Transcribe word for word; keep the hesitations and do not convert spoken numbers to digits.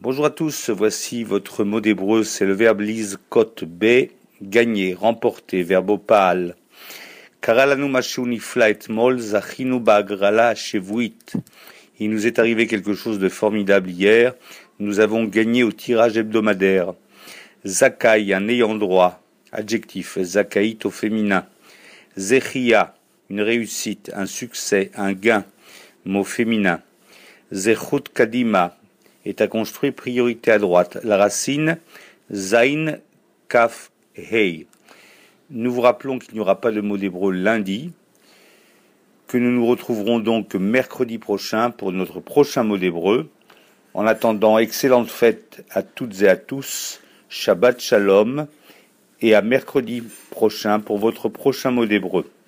Bonjour à tous, voici votre mot d'hébreu, c'est le verbe lizkot b, gagner, remporter, verbe opal. Karalanu mashu nifla etmol zachinu ba'agrala shevuit. Il nous est arrivé quelque chose de formidable hier, nous avons gagné au tirage hebdomadaire. Zakai, un ayant droit, adjectif, zakaït au féminin. Zechia, une réussite, un succès, un gain, mot féminin. Zechut kadima, est à construire, priorité à droite. La racine, zain, kaf, hei. Nous vous rappelons qu'il n'y aura pas de mot d'hébreu lundi, que nous nous retrouverons donc mercredi prochain pour notre prochain mot d'hébreu. En attendant, excellente fête à toutes et à tous, Shabbat Shalom, et à mercredi prochain pour votre prochain mot d'hébreu.